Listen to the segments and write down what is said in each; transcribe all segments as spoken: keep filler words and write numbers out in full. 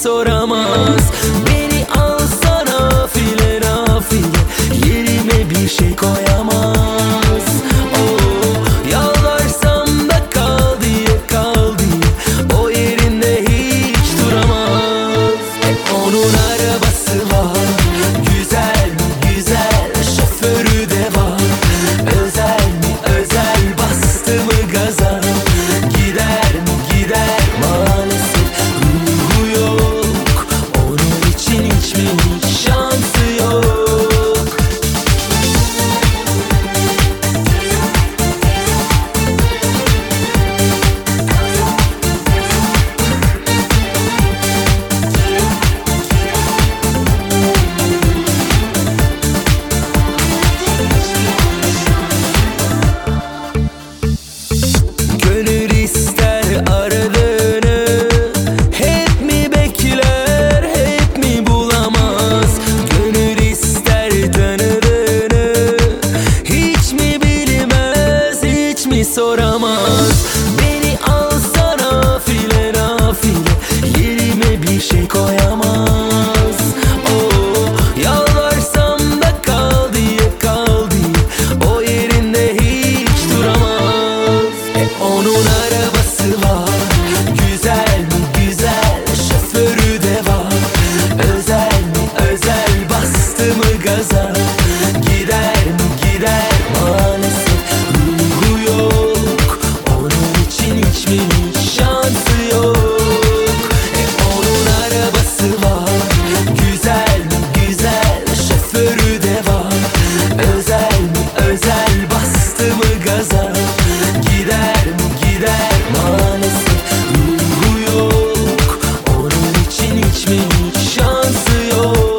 soramaz. Beni alsana file nafile, yerime bir şey koyamaz. Oh, yalvarsam da kal diye kal diye, o yerinde hiç duramaz. Hep onun arabası var, güzel mi güzel, şoförü de var. Özel mi özel, bastı mı gaza, gider mi gider, maalesef ruhu yok. Onun için hiç mi hiç şansı yok. Gönül ister aradığını, hep mi bekler, hep mi bulamaz? Gönül ister tanıdığını, hiç mi bilmez, hiç mi soramaz? Beni alsana file nafile, yerime bir şey koyamaz. Oh, yalvarsam da kal diye kal diye, o yerinde hiç duramaz. Hep onun arabası var, güzel mi güzel, şoförü de var. Özel mi özel, bastı mı gaza, gider mi gider, maalesef ruhu yok. Onun için hiç mi hiç şansı yok. Hep onun arabası var, güzel mi güzel, şoförü de var. Özel mi özel, bastı mı gaza, gider mi gider, maalesef ruhu yok. Onun için hiç mi hiç şansı yok.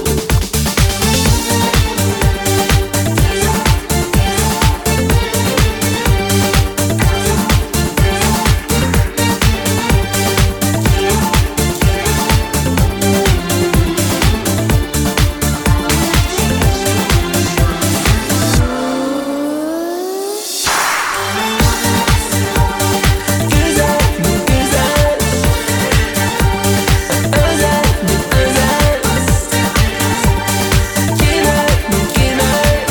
Güzel mi güzel, özel mi özel, gider mi gider,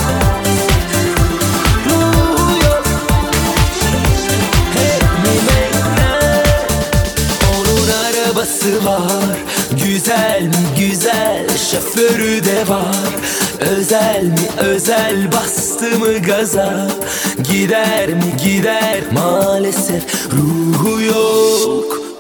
ruhu yok. Hep mi bekler? Onun arabası var, güzel mi güzel, şoförü de var. Özel mi özel, bastı mı gaza, gider mi gider, maalesef ruhu yok.